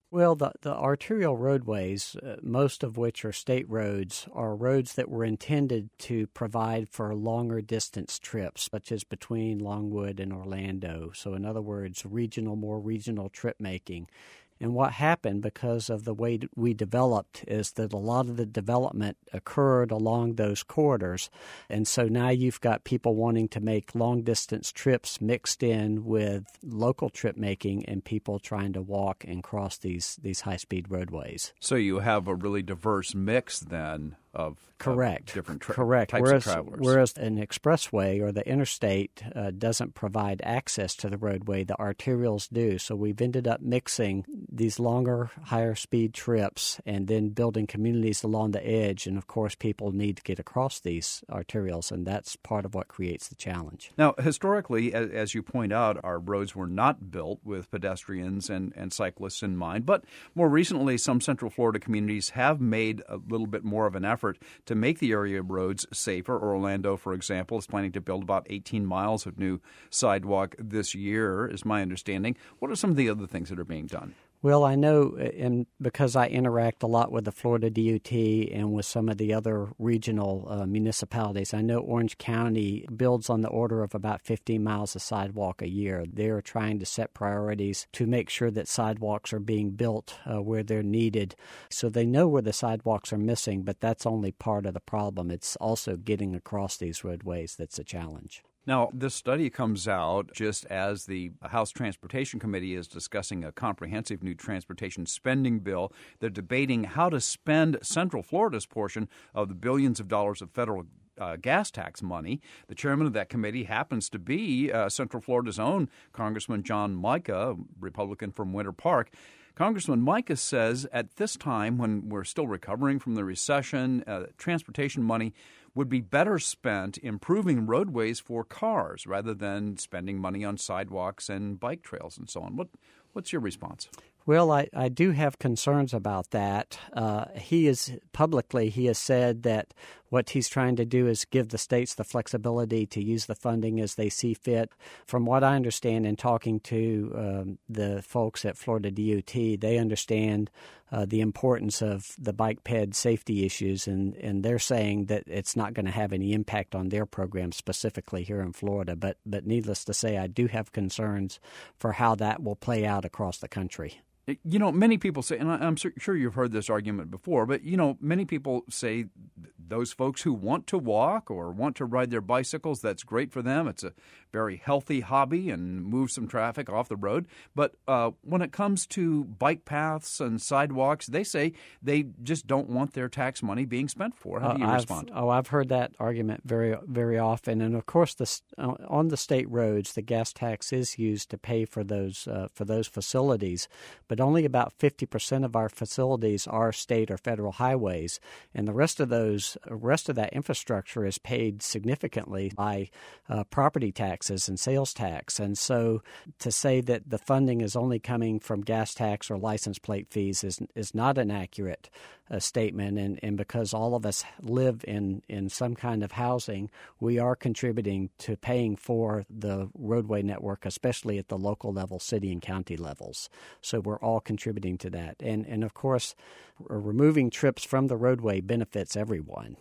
Well, the arterial roadways, most of which are state roads, are roads that were intended to provide for longer distance trips, such as between Longwood and Orlando. So in other words, more regional trip making. And what happened because of the way we developed is that a lot of the development occurred along those corridors. And so now you've got people wanting to make long-distance trips mixed in with local trip making and people trying to walk and cross these high-speed roadways. So you have a really diverse mix then of different types of travelers. Whereas an expressway or the interstate doesn't provide access to the roadway, the arterials do. So we've ended up mixing these longer, higher speed trips and then building communities along the edge. And, of course, people need to get across these arterials, and that's part of what creates the challenge. Now, historically, as you point out, our roads were not built with pedestrians and cyclists in mind. But more recently, some Central Florida communities have made a little bit more of an effort to make the area roads safer. Orlando, for example, is planning to build about 18 miles of new sidewalk this year, is my understanding. What are some of the other things that are being done? Well, I know, and because I interact a lot with the Florida DOT and with some of the other regional municipalities, I know Orange County builds on the order of about 15 miles of sidewalk a year. They're trying to set priorities to make sure that sidewalks are being built where they're needed. So they know where the sidewalks are missing, but that's only part of the problem. It's also getting across these roadways that's a challenge. Now, this study comes out just as the House Transportation Committee is discussing a comprehensive new transportation spending bill. They're debating how to spend Central Florida's portion of the billions of dollars of federal gas tax money. The chairman of that committee happens to be Central Florida's own Congressman John Mica, Republican from Winter Park. Congressman Mica says at this time, when we're still recovering from the recession, transportation money would be better spent improving roadways for cars rather than spending money on sidewalks and bike trails and so on. What's your response? Well, I do have concerns about that. He has said that what he's trying to do is give the states the flexibility to use the funding as they see fit. From what I understand in talking to the folks at Florida DOT, they understand the importance of the bike ped safety issues, and they're saying that it's not going to have any impact on their program specifically here in Florida. But needless to say, I do have concerns for how that will play out across the country. You know, many people say, and I'm sure you've heard this argument before, but, you know, many people say those folks who want to walk or want to ride their bicycles, that's great for them. It's a very healthy hobby and moves some traffic off the road. But when it comes to bike paths and sidewalks, they say they just don't want their tax money being spent for. How do you respond? I've heard that argument very, very often. And, of course, on the state roads, the gas tax is used to pay for those facilities. But only about 50% of our facilities are state or federal highways, and the rest of that infrastructure is paid significantly by property taxes and sales tax. And so to say that the funding is only coming from gas tax or license plate fees is not an accurate statement. And because all of us live in some kind of housing, we are contributing to paying for the roadway network, especially at the local level, city and county levels. So we're all contributing to that. And of course, removing trips from the roadway benefits everyone.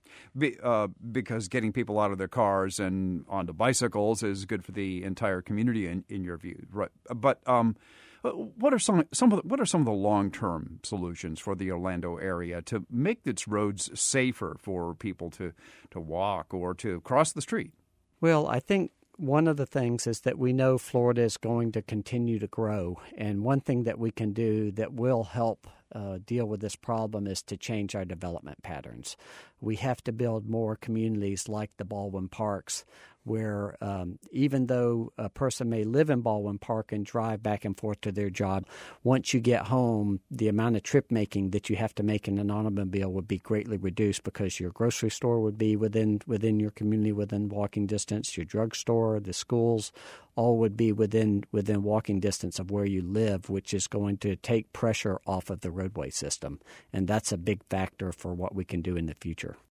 Because getting people out of their cars and onto bicycles is good for the entire community, in your view, right? But what are some of the long-term solutions for the Orlando area to make its roads safer for people to walk or to cross the street? Well, I think one of the things is that we know Florida is going to continue to grow, and one thing that we can do that will help deal with this problem is to change our development patterns. We have to build more communities like the Baldwin Parks, where even though a person may live in Baldwin Park and drive back and forth to their job, once you get home, the amount of trip making that you have to make in an automobile would be greatly reduced because your grocery store would be within your community, within walking distance, your drugstore, the schools, all would be within walking distance of where you live, which is going to take pressure off of the roadway system. And that's a big factor for what we can do in the future.